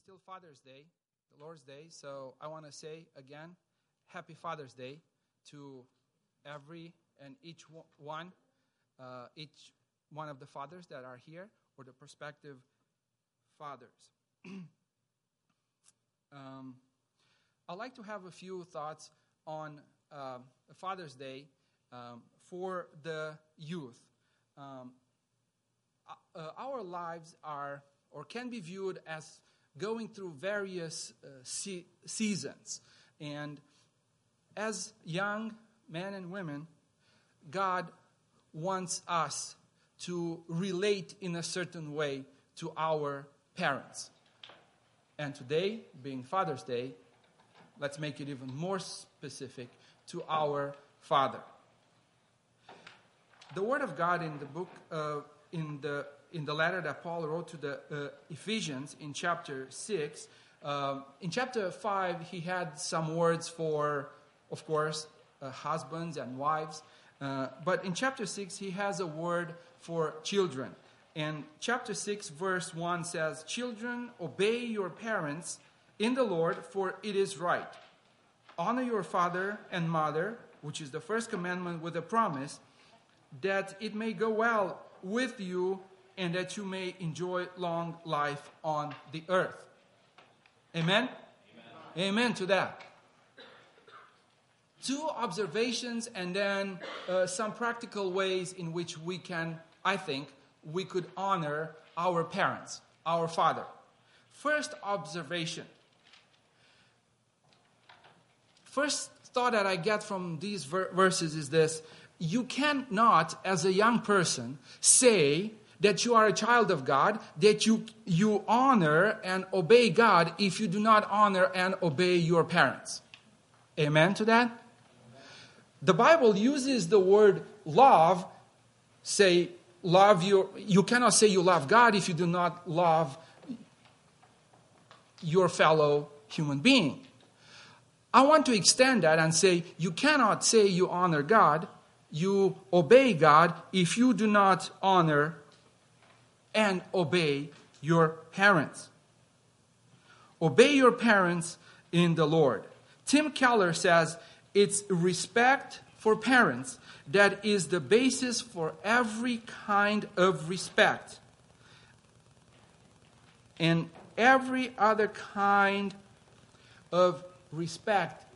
still Father's Day, the Lord's Day, so I want to say again, Happy Father's Day to every and each one of the fathers that are here, or the prospective fathers. I'd like to have a few thoughts on Father's Day for the youth. Our lives are, or can be viewed as, going through various seasons. And as young men and women, God wants us to relate in a certain way to our parents. And today, being Father's Day, let's make it even more specific to our Father. The Word of God in the book, in the letter that Paul wrote to the Ephesians in chapter 6, in chapter 5, he had some words for, of course, husbands and wives. But in chapter 6, he has a word for children. And chapter 6, verse 1 says, "Children, obey your parents in the Lord, for it is right. Honor your father and mother," which is the first commandment with a promise, "that it may go well with you and that you may enjoy long life on the earth." Amen? Amen to that. Two observations and then some practical ways in which we can, I think, we could honor our parents, our father. First observation. First thought that I get from these verses is this: you cannot, as a young person, say that you are a child of God, that you honor and obey God if you do not honor and obey your parents. Amen to that? The Bible uses the word love, say love you cannot say you love God if you do not love your fellow human being. I want to extend that and say you cannot say you honor God, you obey God if you do not honor and obey your parents. Obey your parents in the Lord. Tim Keller says it's respect for parents that is the basis for every kind of respect. And every other kind of respect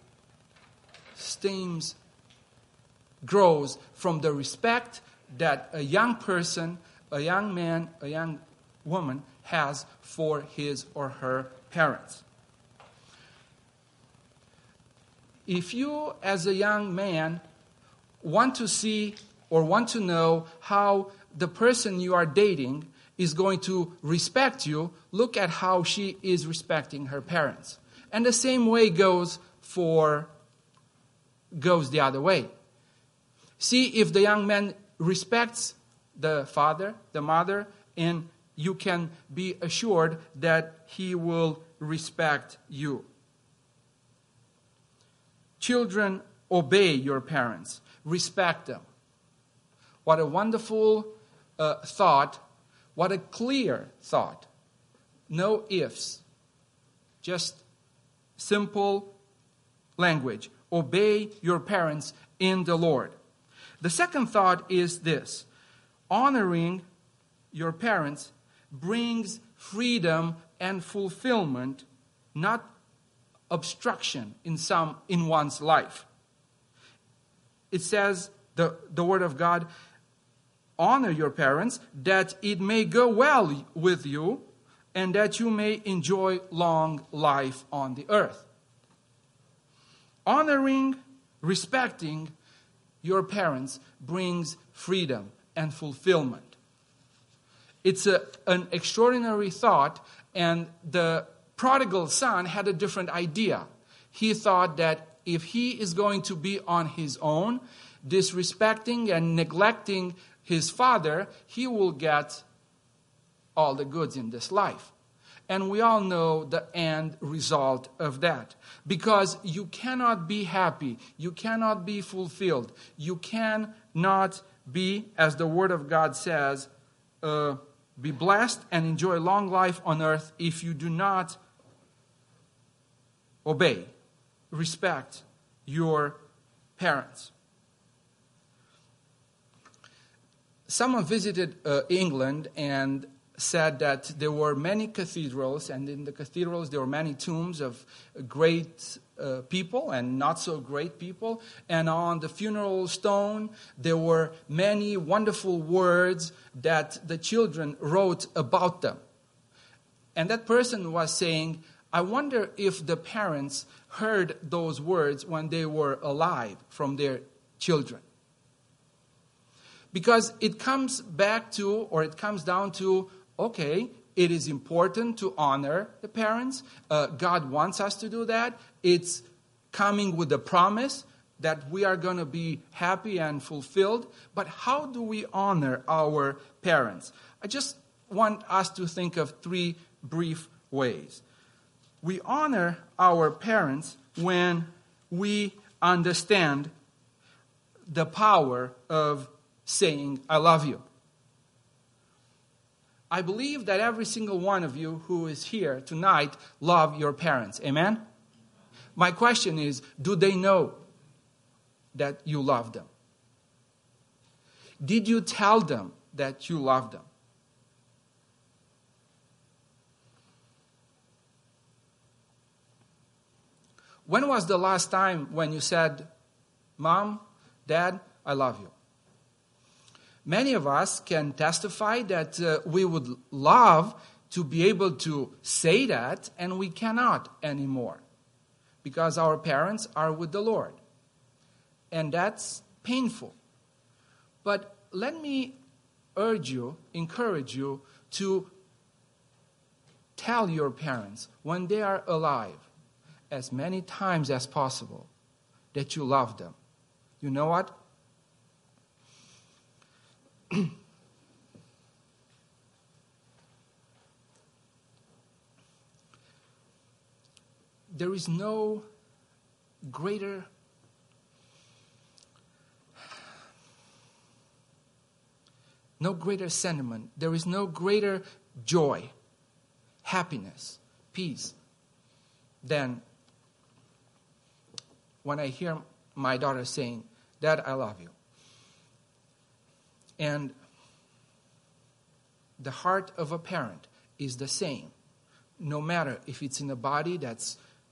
grows from the respect that a young person, a young man, a young woman has for his or her parents. If you, as a young man, want to see or want to know how the person you are dating is going to respect you, look at how she is respecting her parents. And the same way goes the other way. See if the young man respects the father, the mother, and you can be assured that he will respect you. Children, obey your parents. Respect them. What a wonderful thought. What a clear thought. No ifs. Just simple language. Obey your parents in the Lord. The second thought is this: honoring your parents brings freedom and fulfillment, not obstruction in one's life. It says, the Word of God, honor your parents that it may go well with you and that you may enjoy long life on the earth. Honoring, respecting your parents brings freedom and fulfillment. It's an extraordinary thought, and the prodigal son had a different idea. He thought that if he is going to be on his own, disrespecting and neglecting his father, he will get all the goods in this life. And we all know the end result of that. Because you cannot be happy. You cannot be fulfilled. You cannot be, as the Word of God says, be blessed and enjoy long life on earth if you do not obey, respect your parents. Someone visited England and said that there were many cathedrals, and in the cathedrals there were many tombs of great people and not so great people. And on the funeral stone, there were many wonderful words that the children wrote about them. And that person was saying, I wonder if the parents heard those words when they were alive from their children. Because it comes back to, or it comes down to, okay, it is important to honor the parents. God wants us to do that. It's coming with the promise that we are going to be happy and fulfilled. But how do we honor our parents? I just want us to think of 3 brief ways. We honor our parents when we understand the power of saying, I love you. I believe that every single one of you who is here tonight love your parents. Amen? My question is, do they know that you love them? Did you tell them that you love them? When was the last time when you said, Mom, Dad, I love you? Many of us can testify that we would love to be able to say that, and we cannot anymore because our parents are with the Lord. And that's painful. But let me encourage you to tell your parents when they are alive as many times as possible that you love them. You know what? There is no greater sentiment. There is no greater joy, happiness, peace than when I hear my daughter saying, Dad, I love you. And the heart of a parent is the same, no matter if it's in a body that's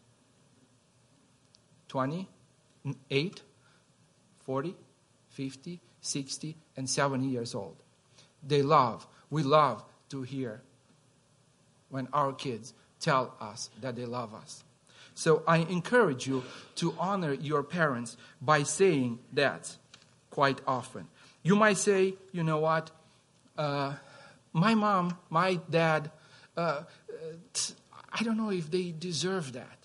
28, 40, 50, 60, and 70 years old. We love to hear when our kids tell us that they love us. So I encourage you to honor your parents by saying that quite often. You might say, you know what, my mom, my dad, I don't know if they deserve that.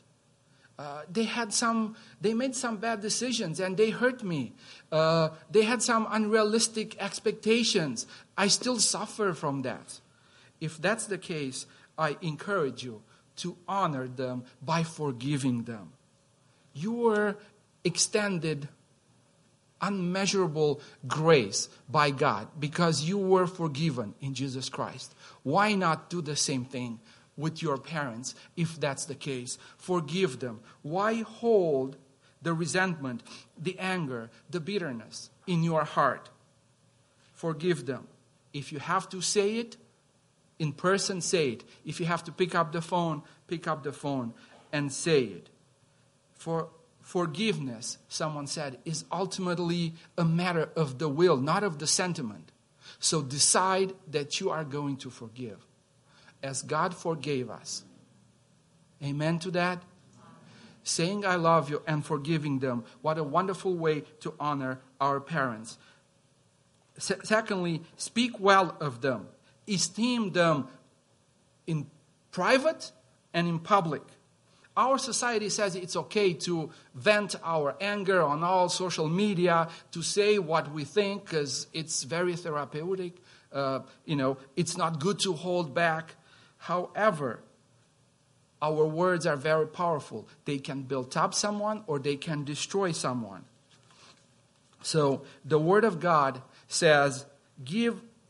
They made some bad decisions and they hurt me. They had some unrealistic expectations. I still suffer from that. If that's the case, I encourage you to honor them by forgiving them. You were extended unmeasurable grace by God because you were forgiven in Jesus Christ. Why not do the same thing with your parents if that's the case? Forgive them. Why hold the resentment, the anger, the bitterness in your heart? Forgive them. If you have to say it in person, say it. If you have to pick up the phone and say it. For forgiveness, someone said, is ultimately a matter of the will, not of the sentiment. So decide that you are going to forgive as God forgave us. Amen to that? Saying I love you and forgiving them. What a wonderful way to honor our parents. Secondly, speak well of them. Esteem them in private and in public. Our society says it's okay to vent our anger on all social media, to say what we think because it's very therapeutic. It's not good to hold back. However, our words are very powerful. They can build up someone or they can destroy someone. So the Word of God says, give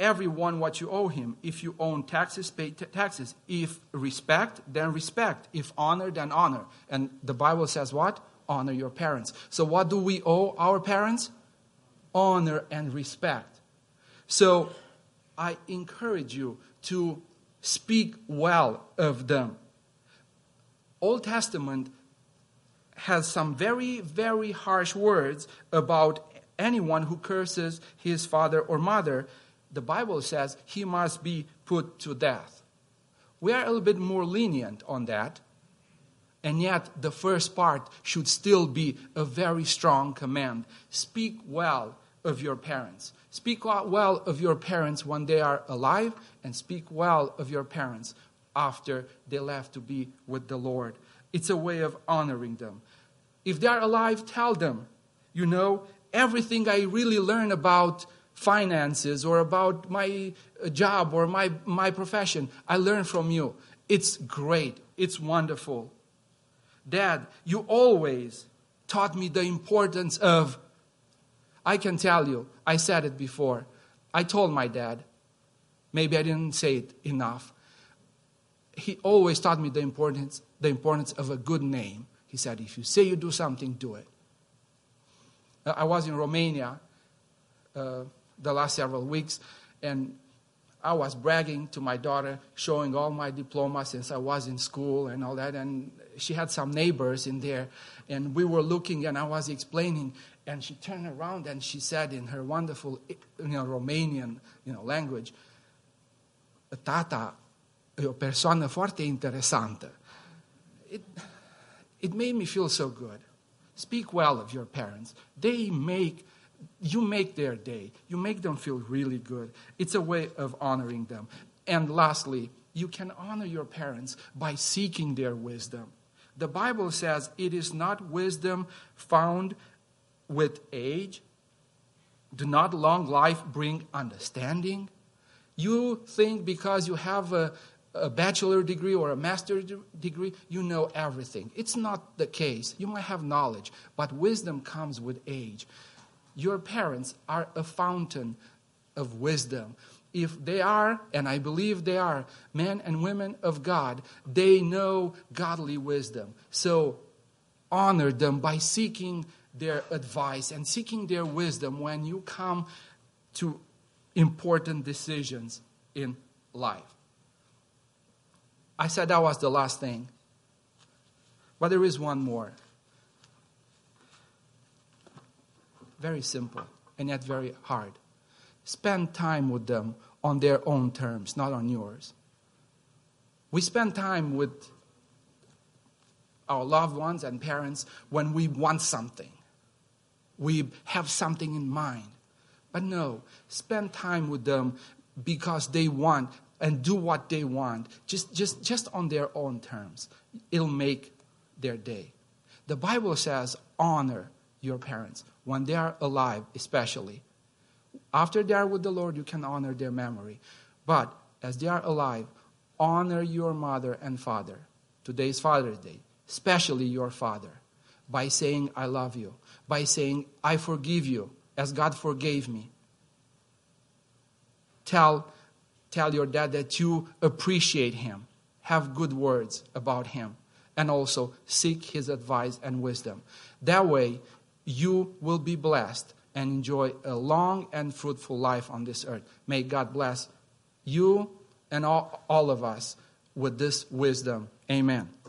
everyone what you owe him. If you owe taxes, pay taxes. If respect, then respect. If honor, then honor. And the Bible says what? Honor your parents. So what do we owe our parents? Honor and respect. So I encourage you to speak well of them. Old Testament has some very, very harsh words about anyone who curses his father or mother. The Bible says he must be put to death. We are a little bit more lenient on that. And yet the first part should still be a very strong command. Speak well of your parents. Speak well of your parents when they are alive, and speak well of your parents after they left to be with the Lord. It's a way of honoring them. If they are alive, tell them, everything I really learn about finances or about my job or my profession, I learned from you. It's great. It's wonderful. Dad, you always taught me the importance of, I can tell you, I said it before. I told my dad, maybe I didn't say it enough. He always taught me the importance of a good name. He said, if you say you do something, do it. I was in Romania the last several weeks, and I was bragging to my daughter, showing all my diplomas since I was in school and all that. And she had some neighbors in there, and we were looking, and I was explaining. And she turned around and she said in her wonderful, Romanian, language, "Tata, e o persoană foarte interesantă." It made me feel so good. Speak well of your parents. You make their day. You make them feel really good. It's a way of honoring them. And lastly, you can honor your parents by seeking their wisdom. The Bible says it is not wisdom found with age. Do not long life bring understanding? You think because you have a bachelor degree or a master's degree, you know everything. It's not the case. You might have knowledge, but wisdom comes with age. Your parents are a fountain of wisdom. If they are, and I believe they are, men and women of God, they know godly wisdom. So honor them by seeking their advice and seeking their wisdom when you come to important decisions in life. I said that was the last thing. But there is one more. Very simple and yet very hard. Spend time with them on their own terms, not on yours. We spend time with our loved ones and parents when we want something. We have something in mind. But no, spend time with them because they want and do what they want, just on their own terms. It'll make their day. The Bible says honor your parents when they are alive, especially. After they are with the Lord, you can honor their memory. But as they are alive, honor your mother and father. Today is Father's Day, especially your father, by saying, I love you, by saying, I forgive you, as God forgave me. Tell your dad that you appreciate him. Have good words about him. And also seek his advice and wisdom. That way, you will be blessed and enjoy a long and fruitful life on this earth. May God bless you and all of us with this wisdom. Amen.